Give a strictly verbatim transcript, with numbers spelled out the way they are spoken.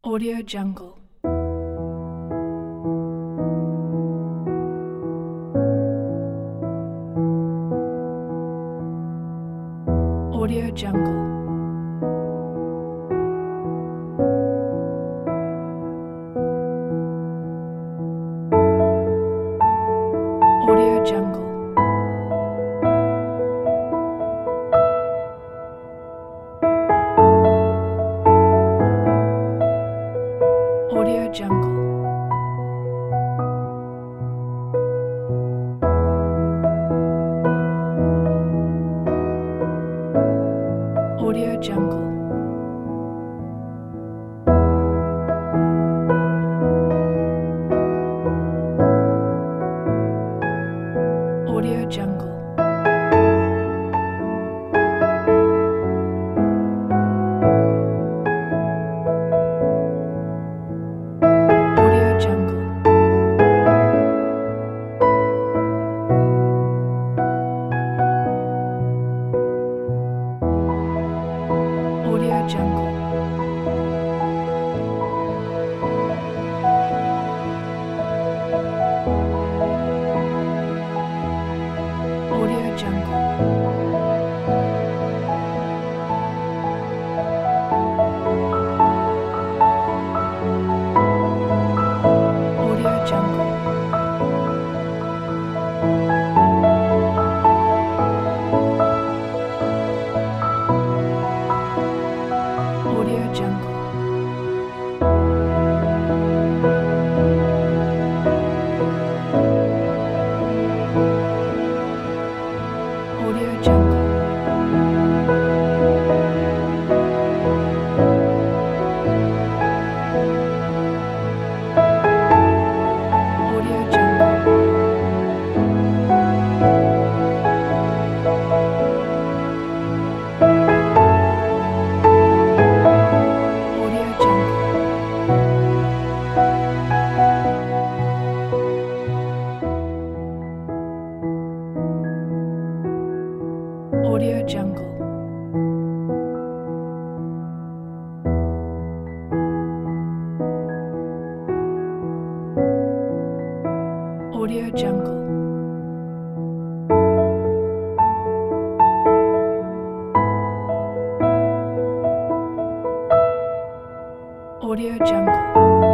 Audio Jungle. Audio Jungle. Audio Jungle. Audio Jungle. Audio Jungle. Audio Jungle. Audio Jungle. Audio Jungle. Audio Jungle. Audio Jungle. Audio Jungle. Audio Jungle. Audio Jungle. Audio Jungle. Audio Jungle. Audio Jungle.